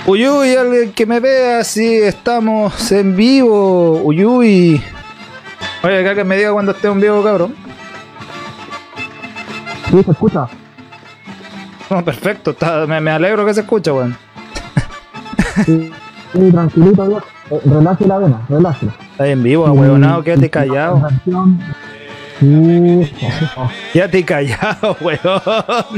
Uyuy, alguien que me vea si estamos en vivo. Uyuy. Oye, acá que me diga cuando esté en vivo, cabrón. Sí, se escucha. No, perfecto, me alegro que se escuche, weón. Sí, sí, tranquilito, viejo. Relaje la vena, relájela. Estás en vivo, weonado, quédate callado. Sí. Quédate callado, weón.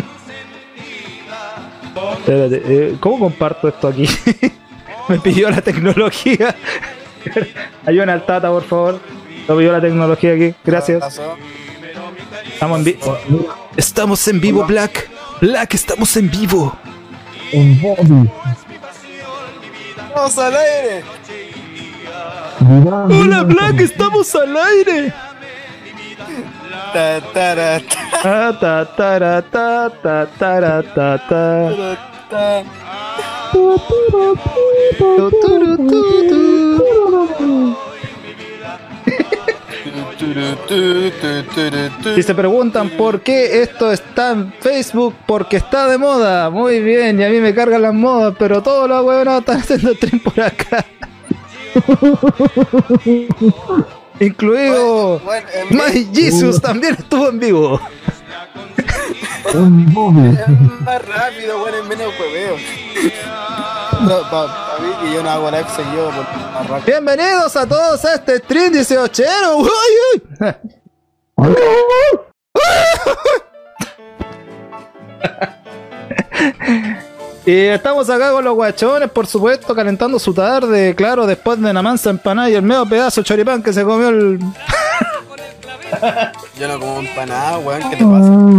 Espérate, ¿cómo comparto esto aquí? Me pidió la tecnología. Ayúdame al Tata, por favor. Lo pidió la tecnología aquí, gracias. Estamos en vivo. Estamos en vivo, Black. Black, estamos en vivo. En Bobby. ¡Vamos al aire! Hola, Black, estamos al aire. Ta, tara, ta, Ta ta ta ta ta ta ta ta. ta. Tu, turu, tu, tu. Si se preguntan por qué esto está en Facebook, porque está de moda. Muy bien, y a mí me cargan las modas, pero todos los huevonados están haciendo stream por acá. Incluido My Jesus también estuvo en vivo. En Bobby. Es más rápido, bueno, es menos hueveo. Para mí que yo no hago la seguido por más rápido. Bienvenidos a todos a este stream 18ero. ¡Uy, uy! Y estamos acá con los guachones, por supuesto, calentando su tarde, claro, después de la mansa empanada y el medio pedazo de choripán que se comió el... Yo no como empanada, weón, ¿qué te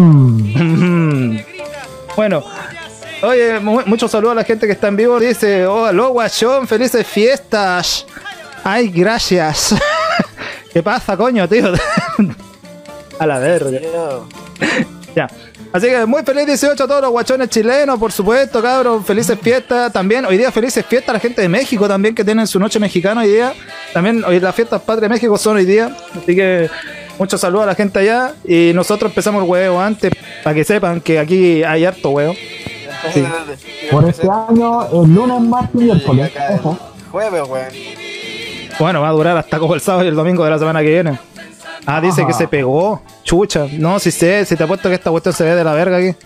pasa? Bueno, oye, muchos saludos a la gente que está en vivo. Dice, oh, aló guachón, felices fiestas. Ay, gracias. ¿Qué pasa, coño, tío? A la verga. Ya. Así que muy feliz 18 a todos los guachones chilenos, por supuesto, cabros. Felices fiestas también. Hoy día felices fiestas a la gente de México también, que tienen su noche mexicana hoy día. También hoy las fiestas patrias de México son hoy día. Así que muchos saludos a la gente allá. Y nosotros empezamos el huevo antes, para que sepan que aquí hay harto huevo. Sí. Por este año, el lunes, martes y miércoles. Ojo. Jueves, weón. Bueno, va a durar hasta como el sábado y el domingo de la semana que viene. Ah, dice que se pegó. Chucha. No, si te apuesto que esta cuestión se ve de la verga aquí.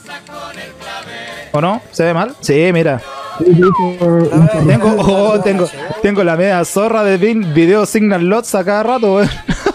¿O no? ¿Se ve mal? Sí, mira. Tengo la media zorra de video Signal Lots a cada rato, weón.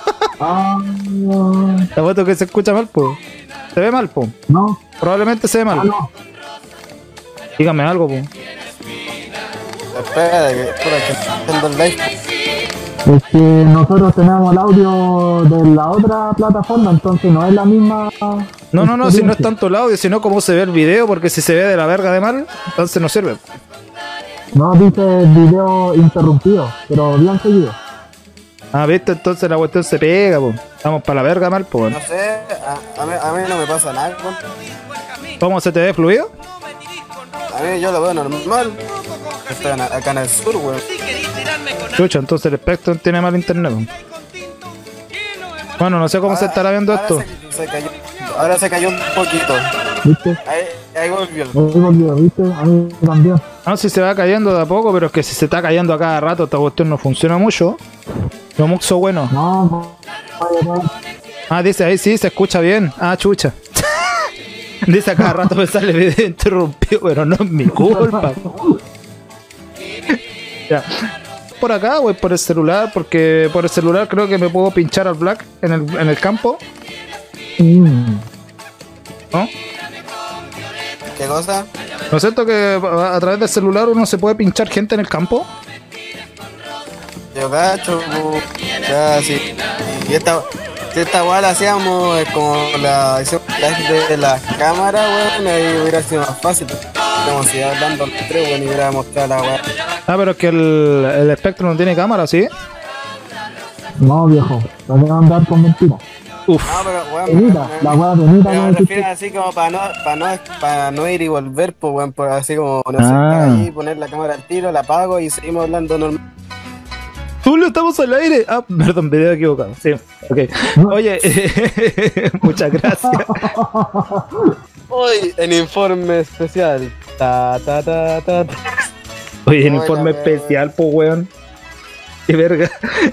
Te apuesto que se escucha mal, po. ¿Se ve mal, po? No. Probablemente se ve mal. No. Dígame algo, po. Espera, que estoy haciendo el live. Es que nosotros tenemos el audio de la otra plataforma, entonces no es la misma. No, si no es tanto el audio, sino cómo se ve el video, porque si se ve de la verga de mal, entonces no sirve. No, dice video interrumpido, pero bien seguido. Ah, viste, entonces la cuestión se pega, po. Estamos para la verga mal, po. No sé, a mí no me pasa nada, weón. ¿Cómo se te ve fluido? A mí yo lo veo normal. Estoy acá en el sur, weón. Chucha, entonces el Spectrum tiene mal internet. Bueno, no sé cómo se estará viendo esto. Ahora se cayó un poquito. ¿Viste? Ahí volvió. Volvió, ¿viste? A mí también. No, si se va cayendo de a poco, pero es que si se está cayendo a cada rato, esta cuestión no funciona mucho. Lo muxo bueno. No. Ah, dice ahí sí, se escucha bien. Ah, chucha. Dice a cada rato me sale video interrumpido, pero no es mi culpa. Ya. Por acá, voy por el celular, porque por el celular creo que me puedo pinchar al Black en el campo. ¿No? ¿Qué cosa? ¿No es cierto que a través del celular uno se puede pinchar gente en el campo? Yo cacho, ya sí. Y esta weá la hacíamos como la hicimos de la cámara, weón, ahí hubiera sido más fácil. Estamos así hablando al tres, weón, y hubiera mostrado la weá. Ah, pero es que el Spectrum no tiene cámara, ¿sí? No, viejo. No te van a andar con mentiras. Uf. No, pero weón, Bonita, la weá bonita. me No refiero así como para no ir y volver, pues weón, por así como no sé, ahí poner la cámara al tiro, la apago y seguimos hablando normal. Tulio, estamos al aire. Ah, perdón, video equivocado. Sí, ok. Oye, muchas gracias. Hoy en informe especial. Ta ta ta ta. Oye, el Hola, informe weón. especial, po, weón. Qué verga.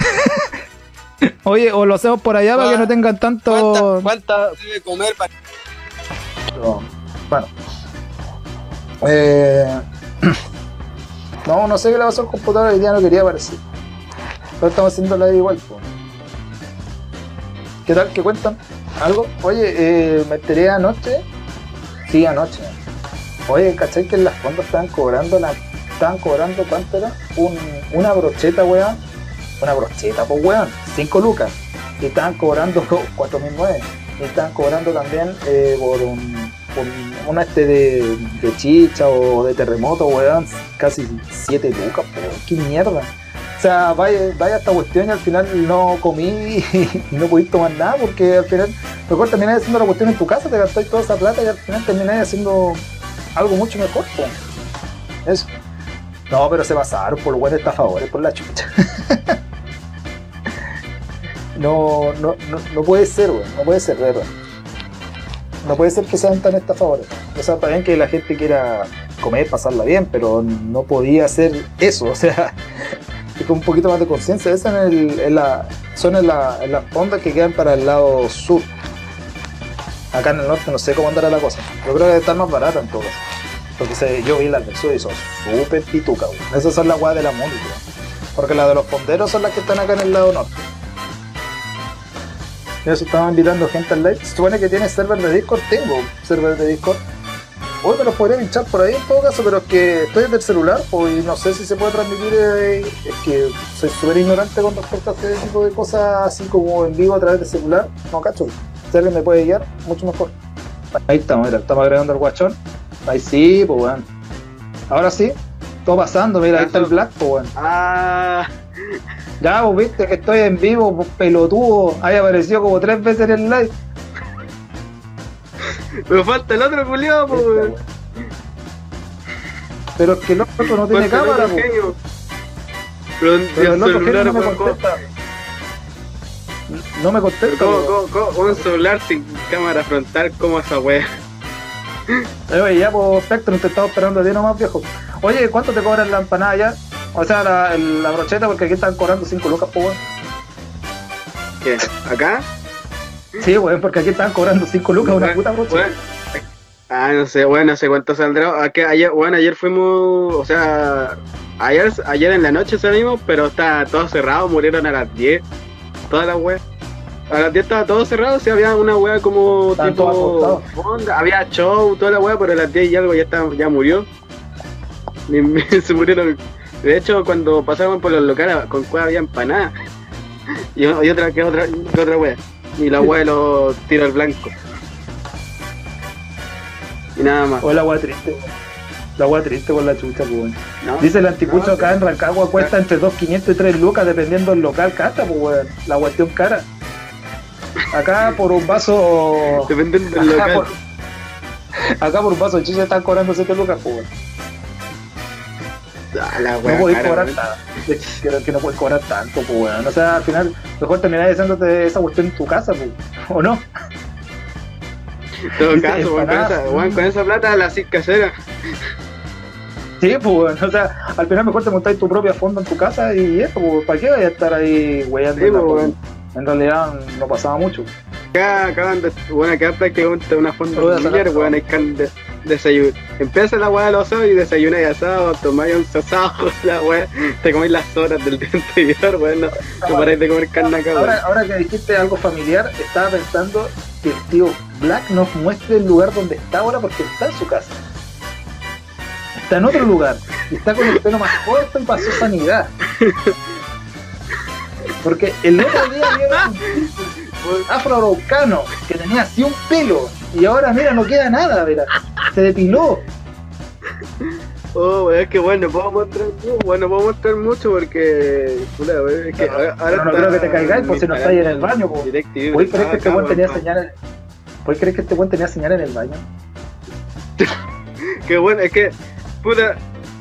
Oye, o lo hacemos por allá para que no tengan tanto. ¿Cuánta debe comer para Bueno. No sé qué le pasó al computador, hoy día no quería aparecer. Pero estamos haciendo la igual, po. ¿Qué tal? ¿Qué cuentan? ¿Algo? Oye, me enteré anoche. Sí, anoche. Oye, ¿cachai que en las fondas estaban cobrando ¿cuánto era? Una brocheta, weón. Una brocheta, pues weón. 5 lucas. Y estaban cobrando 4.900. Y estaban cobrando también por un de chicha o de terremoto, weón. Casi 7 lucas, pues. Qué mierda. O sea, vaya esta cuestión y al final no comí y no pudiste tomar nada porque al final mejor terminás haciendo la cuestión en tu casa, te gastáis toda esa plata y al final terminás haciendo algo mucho mejor, pues. Eso. No, pero se pasaron por los buenos estafadores, por la chucha. No puede ser, weón. No puede ser, de verdad. No puede ser que sean tan estafadores. O sea, está bien que la gente quiera comer, pasarla bien, pero no podía hacer eso. O sea, y con un poquito más de conciencia. Esas son en las fondas que quedan para el lado sur. Acá en el norte no sé cómo andará la cosa. Yo creo que debe estar más barata en todo caso. Porque yo vi las del sur y son súper pitucas, weón. Esas son las weas de la música. Porque las de los fonderos son las que están acá en el lado norte. Eso estaba invitando gente al live. Se supone que tiene server de Discord. Tengo server de Discord. Hoy me los podría pinchar por ahí en todo caso, pero es que estoy desde el celular pues, y no sé si se puede transmitir. Es que soy súper ignorante con respecto a este tipo de cosas, así como en vivo a través del celular. No cacho. Si alguien me puede guiar, mucho mejor. Ahí estamos, mira, estamos agregando el guachón. Ahí sí, pues weón. Ahora sí, todo pasando, mira, ahí está el Black, pues weón. Ah, Ya, vos viste que estoy en vivo, pues, pelotudo. Ahí apareció como 3 veces en el live. me falta el otro culiado, pues, weón. Pero es que el otro no tiene Falta el cámara, otro pues. genio. Pero Pero el otro celular genio no me weón, contesta. No me contesta, weón. ¿Cómo un celular sin cámara frontal? ¿Cómo esa wea? Oye, ya, pues, Spectrum, te estaba esperando a ti nomás, viejo. Oye, ¿cuánto te cobran la empanada ya? O sea, la brocheta, porque aquí están cobrando 5 lucas, pues, weón. ¿Qué? ¿Acá? Sí, weón, porque aquí están cobrando 5 lucas una puta brocheta. Weón. Ah, no sé, bueno, no sé cuánto saldrá. Ayer fuimos, o sea, ayer en la noche salimos, pero está todo cerrado, murieron a las 10. Todas las weas. A las 10 estaba todo cerrado, sí, había una wea como Estaban todos tipo acostados. onda, había show, toda la wea, pero a las 10 y algo ya murió. Se murieron. De hecho, cuando pasaban por los locales, con cueva había empanada. Y otra wea. Y la wea de los tiros al blanco. Y nada más. O la weá triste, weón. La weá triste con la chucha, pues, weón. ¿No? Dice el anticucho No, acá en Rancagua cuesta entre 2.500 y 3 lucas dependiendo del local casta, pues, weón. La cuestión cara. Acá por un vaso. Dependiendo del local. Acá por un vaso de chicha están cobrando 7 lucas, pues, weón. Ah, la No wea podéis cara, cobrar weón. tanto. Creo que no puedes cobrar tanto, pues, weón. O sea, al final, mejor terminar haciéndote esa cuestión en tu casa, pues. ¿O no? En todo Dice caso, empanadas. con esa plata la haces casera. Sí, pues, weón. O sea, al final mejor te montáis tu propia fonda en tu casa y eso, pues, ¿para qué vayas a estar ahí weyando? Sí, pues, weón. En realidad no pasaba mucho. Acá prácticamente una fonda Voy a familiar, sacar weón, hay que desayunar. Empieza la weá de los asados y desayunáis asado, tomáis un asado, la weá, te coméis las horas del día anterior, weón, no paráis de comer carne acá, weón. Ahora que dijiste algo familiar, estaba pensando que el tío Black nos muestre el lugar donde está ahora porque está en su casa. Está en otro lugar. Y está con el pelo más corto y pasó sanidad. Porque el otro día había un afroamericano que tenía así un pelo y ahora mira no queda nada, mira, se depiló. Oh, weón, es que bueno, no puedo mostrar mucho porque, puta, weón, es que ahora Pero no creo que te caigáis pues si no estáis en el baño. Pues. DirecTV. ¿Puedes creer que este buen tenía señal? ¿Puedes creer que este buen tenía señal en el baño? Qué bueno, es que, puta,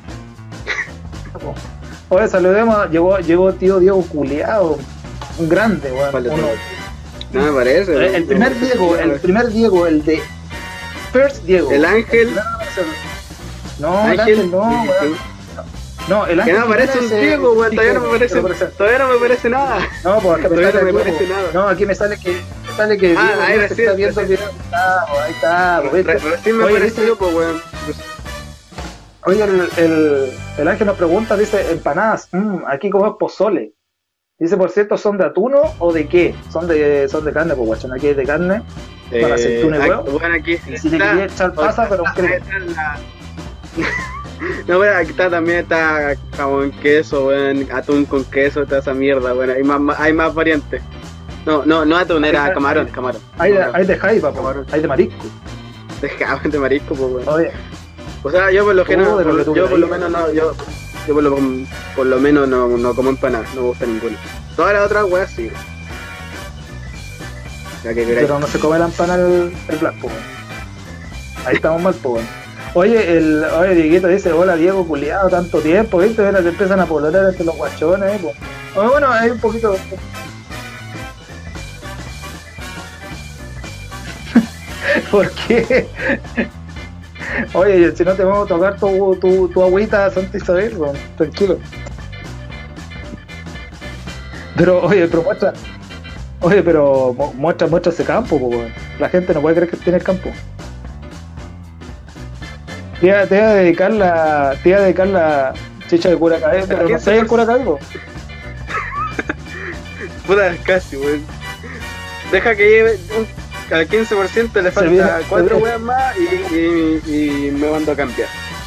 Oye, saludemos, llegó tío Diego culiao, un grande, weón. Vale, uno. no me parece. El primer Diego, el de First Diego. El Ángel. No, el Ángel, Ángel no, weón. No, el Que ángel no aparece un Jiménez, Diego, weón. Todavía no me pero parece. Todavía no me parece nada. No, pues acá me Todavía sale no me el parece Diego. nada. No, aquí me sale que Ah, Diego ahí Díaz recién, está viendo el video. Ahí está, pues, ¿viste? Recién me Oye, apareció, dice- pues, weón. Oye, el ángel nos pregunta, dice, empanadas, aquí como es pozole. Dice, por cierto, ¿son de atuno o de qué? Son de carne, pues guachón, aquí es de carne, con aceituna y huevo. Bueno, aquí Y si le quería echar pasa, pero un crema. No, bueno, aquí también está jamón, queso, weón, atún con queso, toda esa mierda, bueno, hay más variantes. No atún, era camarón. Hay de jaiba, pues, hay de marisco. De marisco, pues, weón. Oye, O sea, yo por lo general, de lo que tú yo por lo queráis. menos no, yo por lo menos no como empanadas, no me gusta ninguna. Todas las otras weas sí. Ya que queráis. pero no se come la empanada el black, pues. Ahí estamos mal, pues. Oye, Dieguito dice, hola Diego, culiado, tanto tiempo, ¿viste? Ahora te empiezan a pololear entre los guachones, pues. Bueno, hay un poquito... ¿Por qué? Oye, si no te vamos a tocar tu agüita Santa Isabel, bueno, tranquilo. Pero, muestra ese campo, po, weón. La gente no puede creer que tiene el campo. Te iba a dedicar la chicha de Curacaví, pero no sé el Curacaví, po. Puta, casi, weón. Deja que lleve al 15%, le falta 4 weas más y me mando a cambiar.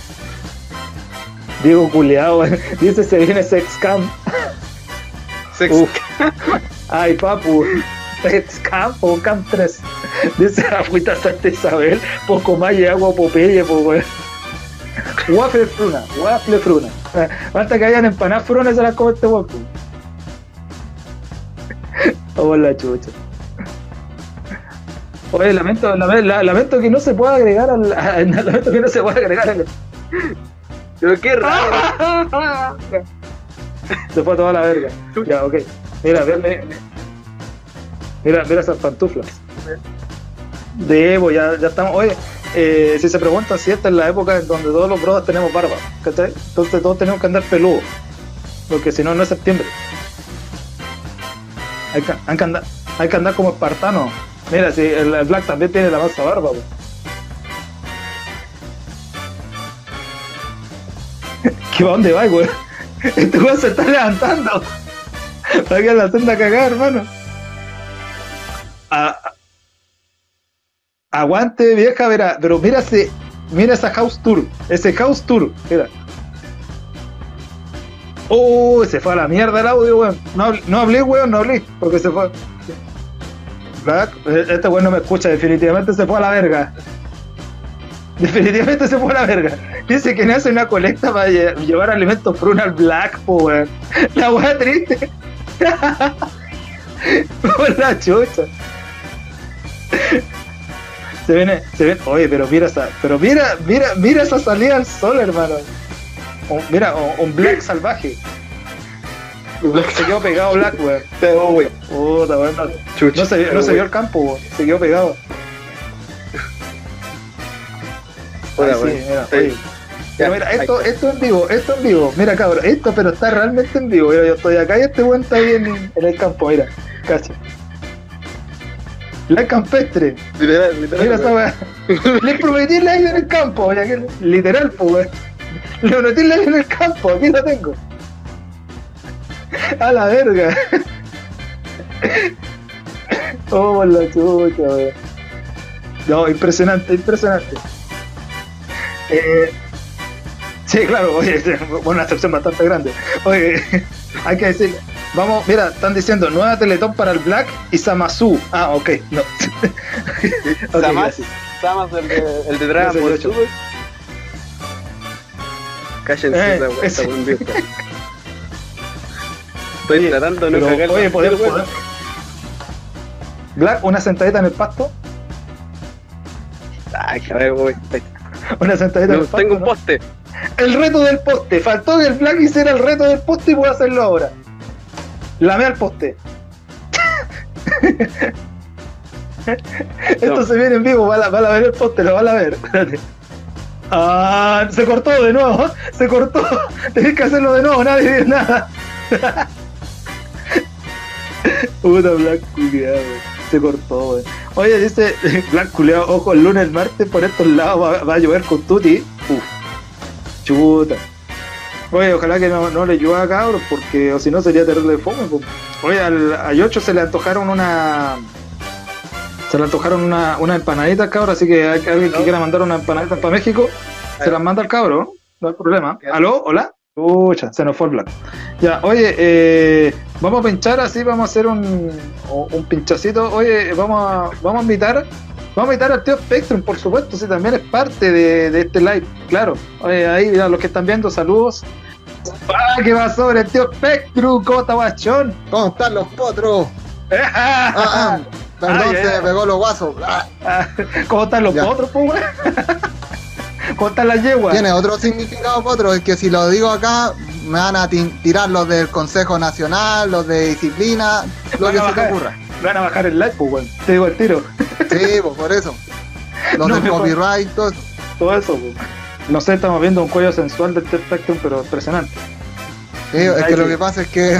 Diego culiao, weón. Dice se viene Sexcam. Uf. Ay, papu. Sexcam o Cam 3. Dice agüita Santa Isabel, poco más y agua Popeye, pues weón. Waffle fruna. Basta que hayan empanadas frunas, se las come este weón. Oh, la chucha. Oye, lamento que no se pueda agregar lamento que no se pueda agregar al... Pero qué raro. Se fue toda la verga. Ya, ok. Mira esas pantuflas. De Evo, ya estamos. Oye, si se preguntan si esta es la época en donde todos los brothers tenemos barba, ¿cachai? Entonces todos tenemos que andar peludos. Porque si no, no es septiembre. Hay que andar como espartanos. Mira, si el Black también tiene la masa barba, pues. ¿Qué va? ¿Dónde va, güey? Este güey se está levantando. Para que la senda a cagar, hermano. Aguante, vieja, verá. Pero mira esa house tour. Ese house tour, mira. Se fue a la mierda el audio, weón. No hablé, weón, no hablé. Porque se fue. Black, este weón no me escucha, definitivamente se fue a la verga. Definitivamente se fue a la verga. Dice que no hace una colecta para llevar alimentos fruna al Black, po, weón. La weá triste. Por la chucha. Se viene. Oye, pero mira esa salida al sol, hermano. Un Black salvaje. Se quedó pegado Black, weón. Puta, weón. No se vio el campo, weón. Se quedó pegado. Ay, sí, mira, oye. Pero mira, esto en vivo. Mira, cabrón, pero está realmente en vivo. Mira, yo estoy acá y este weón está ahí en el campo, mira, casi. La campestre. Literal. Mira esa weá. Le prometí el aire en el campo, mira, que literal, pues, weón. Le prometí el aire en el campo, aquí lo tengo. A la verga. Oh, la chucha, weón. No, impresionante. Sí, claro, oye, una excepción bastante grande. Oye, hay que decir, vamos, mira, están diciendo nueva Teletón para el Black y Samasu. Ok, no. Samas, el de Dragon Ball Super. Cállense esa vuelta, buen viejo. Estoy tratando de no cagar. Oye, poder. Black, una sentadita en el pasto. Ay, cabrón, güey. Una sentadita en el pasto. Tengo un poste. El reto del poste. Faltó que el Black hiciera el reto del poste y puedo hacerlo ahora. Lame al poste. Esto se viene en vivo, va a ver el poste, lo van a ver. Espérate. Ah, se cortó de nuevo, se cortó. Tenés que hacerlo de nuevo, nadie dice nada. Puta Black culiao, se cortó, wey. Oye, dice Black culiao, ojo, el lunes, el martes por estos lados va a llover con tuti. Uf, chuta. Oye, ojalá que no le llueva a cabros, porque o si no sería terrible fome. Po. Oye, a Yocho se le antojaron una empanadita, cabrón, así que hay alguien que quiera mandar una empanadita para México, se las manda al cabro, no hay problema. ¿Aló? ¿Hola? Pucha, se nos fue el Black. Ya, oye, vamos a pinchar así, vamos a hacer un pinchacito. Oye, vamos a invitar al tío Spectrum, por supuesto, sí, también es parte de este live, claro. Oye, ahí, mira, los que están viendo, saludos. ¡Ah, qué va sobre el tío Spectrum! ¿Cómo está, guachón? ¿Cómo están los potros? Perdón, se me pegó los guasos. ¿Cómo están los potros, po, güey? ¿Cómo están las yeguas? Tiene otro significado, potro, es que si lo digo acá, me van a tirar los del Consejo Nacional, los de disciplina, lo que se te ocurra. Me van a bajar el like, pues, güey. Te digo el tiro. Sí, pues por eso. Los del copyright, todo eso. Todo eso, pues. No sé, estamos viendo un cuello sensual del Tío Spectrum, pero impresionante. Sí, es que lo que pasa es que...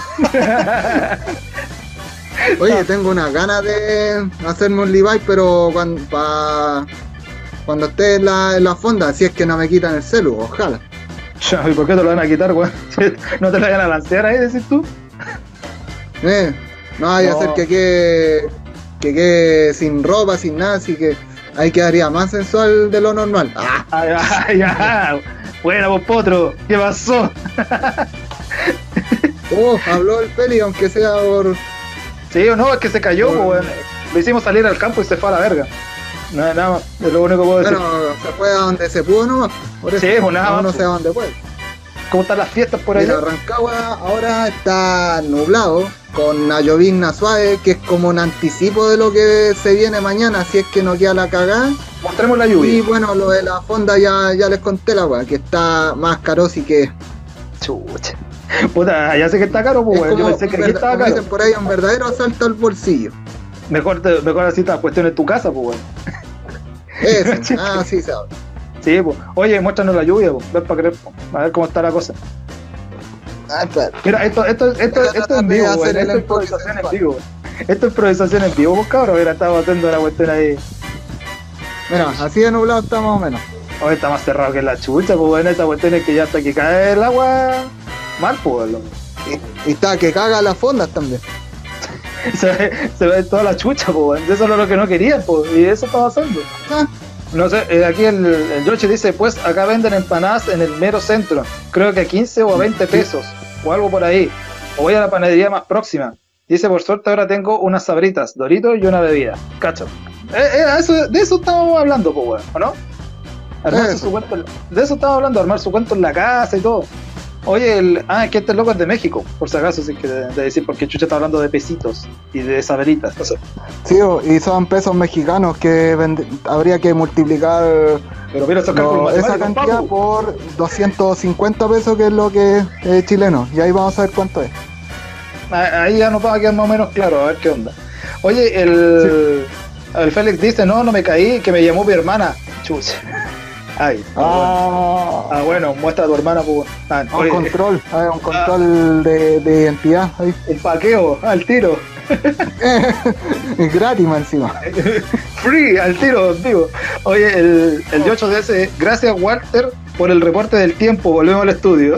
Oye, tengo unas ganas de hacerme un Levi, pero cuando esté en la fonda, si es que no me quitan el celu, ojalá. ¿Y por qué te lo van a quitar, güey? ¿No te lo van a lancear ahí, decís tú? No vaya a hacer que quede sin ropa, sin nada, así que ahí quedaría más sensual de lo normal. Ya. Buena, vos potro, ¿qué pasó? Habló el peli, aunque sea por... Sí o no, es que se cayó, güey. Lo hicimos salir al campo y se fue a la verga. Nada más, es lo único que puedo decir. Bueno, se fue a donde se pudo nomás. Por eso, sí, pues nada más. No sé a dónde fue. ¿Cómo están las fiestas por ahí? Mira, Rancagua ahora está nublado, con una llovizna suave, que es como un anticipo de lo que se viene mañana, si es que no queda la cagada. Mostremos la lluvia. Y bueno, lo de la fonda ya les conté la weá, que está más caro, sí que... Chucha. Puta, ya sé que está caro, pues, güey. Yo pensé que aquí estaba caro. Dicen por ahí, un verdadero asalto al bolsillo. Mejor así esta cuestión en tu casa, pues, güey. Eso, sí sabe. Sí, pues. Oye, muéstranos la lluvia, pues. Ven para creer, pues. A ver cómo está la cosa. Espera. Mira, esto es en vivo, güey. Esto es improvisación en vivo. Esto es improvisación en vivo, pues, cabrón. Mira, estamos haciendo la cuestión ahí. Mira, así de nublado está más o menos. Hoy está más cerrado que la chucha, pues, bueno, esa cuestión es que ya hasta que cae el agua, mal, pues, loco. Y está que caga las fondas también. Se ve toda la chucha, pues, eso es lo que no querían, pues, y eso está pasando. No sé, aquí el Yoshi dice, pues acá venden empanadas en el mero centro, creo que a 15 o a 20 pesos, o algo por ahí, o voy a la panadería más próxima. Dice, por suerte ahora tengo unas sabritas, Doritos y una bebida, cacho. De eso estábamos hablando, pues, ¿o no? Armarse su cuento, de eso estaba hablando, armar su cuento en la casa y todo. Oye, que este loco es de México, por si acaso, sí que de decir, porque Chucha está hablando de pesitos y de saberitas. No sé. Sí, y son pesos mexicanos que habría que multiplicar pero mira esa cantidad por 250 pesos, que es lo que es chileno, y ahí vamos a ver cuánto es. Ahí ya nos va a quedar más o menos claro, a ver qué onda. Oye, el Félix dice, no me caí, que me llamó mi hermana. Chucha. Ay, bueno, muestra a tu hermana, pues. Un control de identidad ahí. Un paqueo, al tiro. Es gratis, más encima. Free, al tiro, digo. Oye, el Yocho dice, gracias Walter por el reporte del tiempo, volvemos al estudio.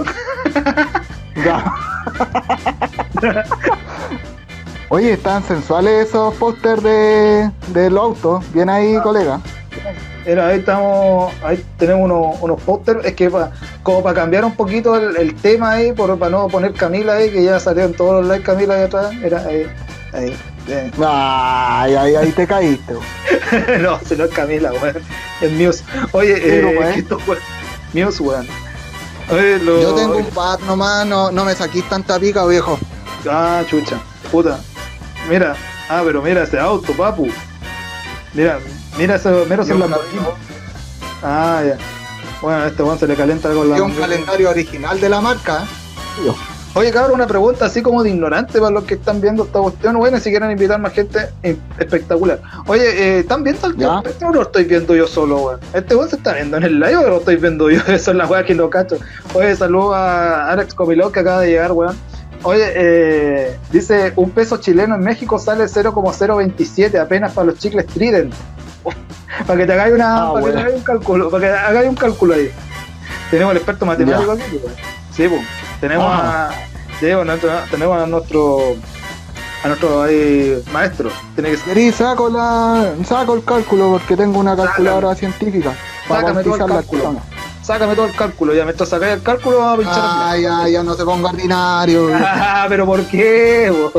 Oye, están sensuales esos pósters del auto. Bien ahí, colega. Mira, ahí tenemos unos pósters, es que como para cambiar un poquito el tema ahí, para no poner Camila ahí, que ya salió en todos los likes Camila ahí atrás, era ahí. Ahí te caíste. No, si no es Camila, weón, es Muse. Oye, esto fue Muse, weón. Yo tengo un pad nomás, no me saquís tanta pica, viejo. Chucha, puta. Mira, pero mira ese auto, papu. Mira ese Lamborghini. Ya. Bueno, a este weón se le calienta algo en la... un calendario original de la marca, Oye, cabrón, una pregunta así como de ignorante para los que están viendo esta cuestión. Bueno, si quieren invitar más gente, espectacular. Oye, ¿están viendo al tío ¿Ya? Spectrum o lo estoy viendo yo solo, weón? ¿Este weón se está viendo en el live o lo estoy viendo yo? Eso es la weá que lo cacho. Oye, saludos a Alex Comilón que acaba de llegar, weón. Oye, dice, un peso chileno en México sale 0,027 apenas para los chicles Trident. Para que te hagáis que te hagáis un cálculo, para que hagáis un cálculo ahí. Tenemos el experto matemático aquí, pues. Sí, pues. Tenemos tenemos a nuestro ahí, maestro. Tiene que ser. Querí, saco el cálculo porque tengo una calculadora científica para Sácame todo el bautizar las cálculo. personas. Sácame todo el cálculo, ya mientras sacáis el cálculo vamos a pinchar. Ya no se ponga ordinario. Pero ¿por qué, bo?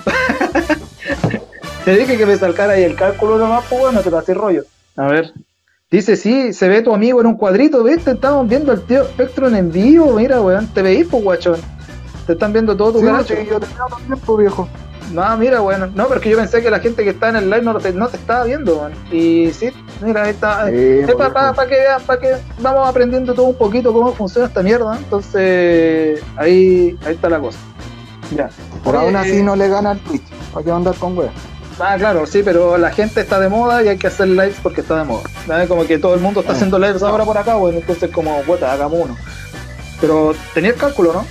Te dije que me salcara ahí el cálculo nomás, pues bueno, te lo haces rollo. A ver. Dice, sí, se ve tu amigo en un cuadrito, ¿viste? Estamos viendo al tío Spectrum en vivo, mira, weón, te veís, pues, guachón. Te están viendo todo tu Sí, caracho. yo te veo también, pues, viejo. No, mira, bueno, no, porque yo pensé que la gente que está en el live no te estaba viendo, man. Y sí, mira, ahí está. Es para que vean, para que vamos aprendiendo todo un poquito cómo funciona esta mierda. Entonces, ahí está la cosa. Ya. Pero Oye, aún así no le gana al Twitch. ¿Para qué andar con weas? claro, sí, pero la gente está de moda y hay que hacer lives porque está de moda. ¿Sabes? Como que todo el mundo está haciendo lives ahora por acá, bueno, entonces como, puta, hagamos uno. Pero tenía el cálculo, ¿no?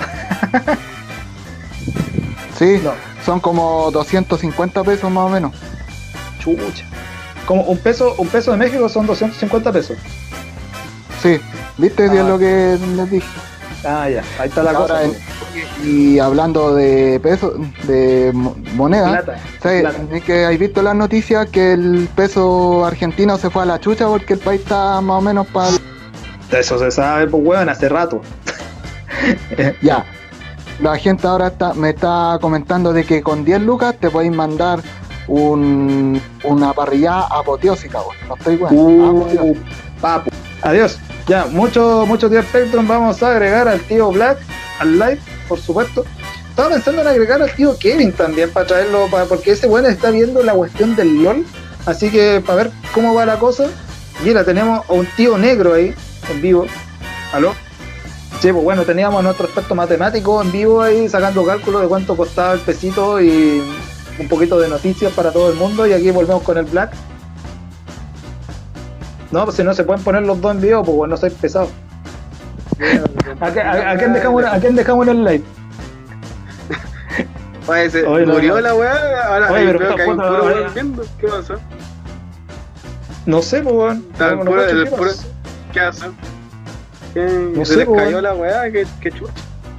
Sí, No. son como 250 pesos más o menos. Chucha. Como un peso de México son 250 pesos. Sí, ¿viste? Ah. Es lo que les dije. Ah, ya, ahí está la Ahora, cosa. y hablando de pesos, de moneda, Plata, ¿sabes? plata. Es que ¿has visto las noticias que el peso argentino se fue a la chucha porque el país está más o menos para... Eso se sabe, pues, weón, hace rato. Ya, la gente ahora me está comentando de que con 10 lucas te podéis mandar una parrillada apoteósica, weón. No estoy weón. Papu. Adiós. Ya, mucho tío Spectrum. Vamos a agregar al tío Black al live, por supuesto. Estaba pensando en agregar al tío Kevin también para traerlo, porque ese weón está viendo la cuestión del LOL. Así que para ver cómo va la cosa. Mira, tenemos a un tío negro ahí, en vivo. ¿Aló? Sí, pues bueno, teníamos a nuestro experto matemático en vivo ahí sacando cálculos de cuánto costaba el pesito y un poquito de noticias para todo el mundo. Y aquí volvemos con el Black. No, pues si no se pueden poner los dos en vivo, pues bueno, soy pesado. ¿A quién dejamos en el live? Oye, se Oye, murió no. la weá, ahora Oye, ahí pero veo que hay un puta, puro oye. weón viendo. ¿Qué pasó? No sé, pues bueno. Está el no puro, cacho el qué puro, pasó. ¿qué hace? No Se sé, les po, cayó weón. la weá, qué chucha.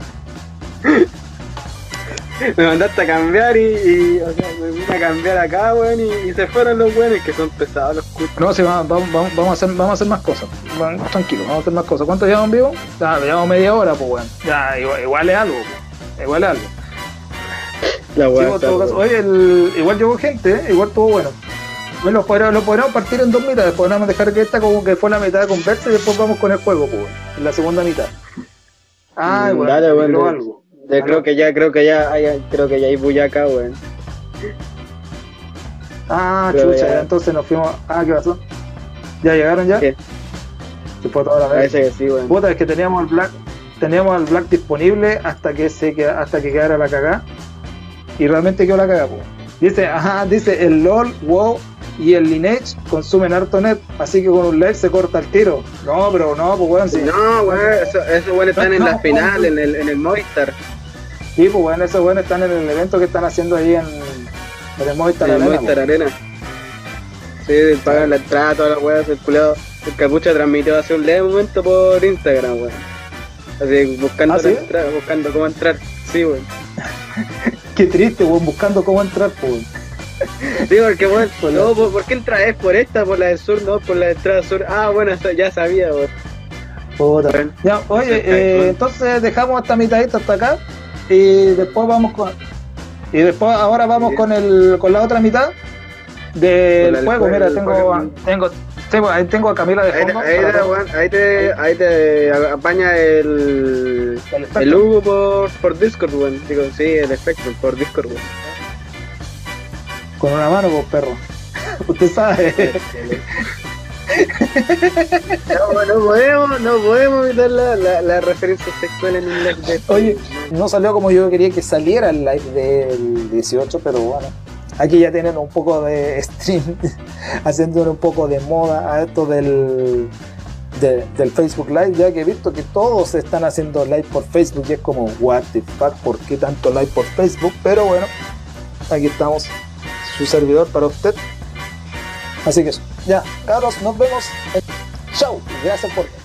Me mandaste a cambiar o sea, me vine a cambiar acá, weón, y se fueron los weones que son pesados los culos. No, sí, vamos a hacer más cosas. Bueno, tranquilo, vamos a hacer más cosas. ¿Cuánto llevamos en vivo? Ya, llevamos media hora, pues bueno. Ya, igual es algo, pues. Igual es algo. La Sí, weá pues, está, en todo caso. weón. Oye, igual llegó gente, igual estuvo bueno. Bueno, lo podríamos partir en dos mitades. Podríamos dejar que esta como que fue la mitad de conversa y después vamos con el juego, pues, en la segunda mitad. Ah, bueno, Dale, weón, logró dale. algo. Creo que ya hay bulla acá, weón. Ah, Pero chucha, ya. entonces nos fuimos. Ah, ¿qué pasó? ¿Ya llegaron ya? ¿Qué? Se fue toda la vez. Parece que sí, weón. Puta, es que teníamos al Black disponible hasta que quedara la cagada. Y realmente quedó la cagada, pues. Dice el LOL, WoW y el Lineage consumen harto net, así que con un live se corta el tiro. No, pero no, pues weón, sí. No, weón, esos weones están en No, la final, weón. en el Movistar. Sí, pues weón, esos weones están en el evento que están haciendo ahí en el Movistar En el Arena, Movistar pues. Arena. Sí, pagan la entrada, todas las weas, el culiado. El capucha transmitió hace un leve momento por Instagram, weón. Así, buscando ¿Ah, la sí? entrada, buscando cómo entrar. Sí, weón. Qué triste, weón, buscando cómo entrar, pues. weón. Sí, porque weón, Por no, ¿por qué entra? ¿Es por esta, por la del sur? No, por la de entrada sur. Ah, bueno, ya sabía, weón. Puta. Bueno. Ya, oye, Bueno. entonces dejamos esta mitadita hasta acá y después ahora vamos Sí. con la otra mitad del Con la del juego. juego, Mira, el juego. ahí tengo a Camila de fondo. Ahí te apaña el Spectrum. Hugo por Discord, weón. Digo, sí, el Spectrum por Discord, weón. Con una mano, pues, perro. Usted sabe. No podemos evitar la referencia sexual en un live de esto. Oye, no salió como yo quería que saliera el live del 18, pero bueno. Aquí ya tienen un poco de stream, haciéndole un poco de moda a esto del Facebook Live, ya que he visto que todos están haciendo live por Facebook y es como, what the fuck, ¿por qué tanto live por Facebook? Pero bueno, aquí estamos, su servidor para usted. Así que eso, ya, cabros, nos vemos. Chau, gracias por